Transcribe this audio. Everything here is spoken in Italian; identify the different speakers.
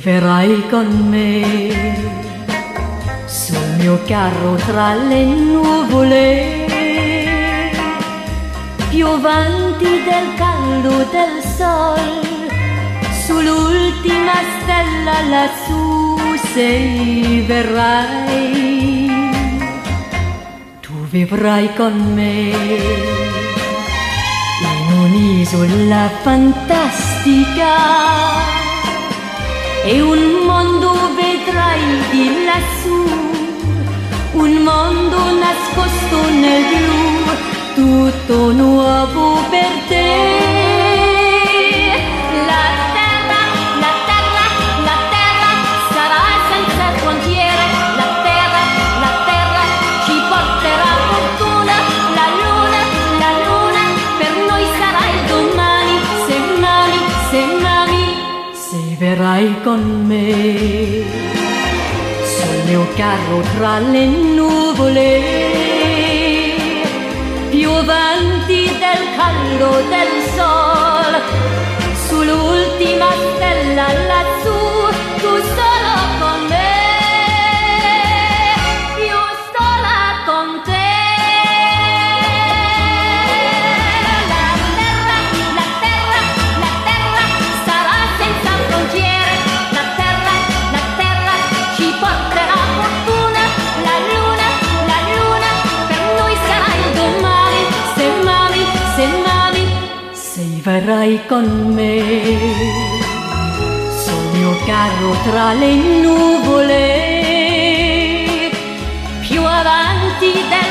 Speaker 1: verrai con me sul mio carro tra le nuvole, piovanti del caldo del sol, sull'ultima stella lassù sei verrai, tu vivrai con me in un'isola fantastica e un mondo vedrai di lassù, un mondo nascosto nel blu, tutto nuovo per te. La terra, la terra, la terra sarà senza frontiere, la terra ci porterà fortuna, la luna per noi sarà il domani, se verrai con me sul mio carro tra le nuvole, piovanti del caldo del sol, sull'ultima stella lassù, tu solo con me, io sola con te. Verrai con me sul mio carro tra le nuvole, più avanti del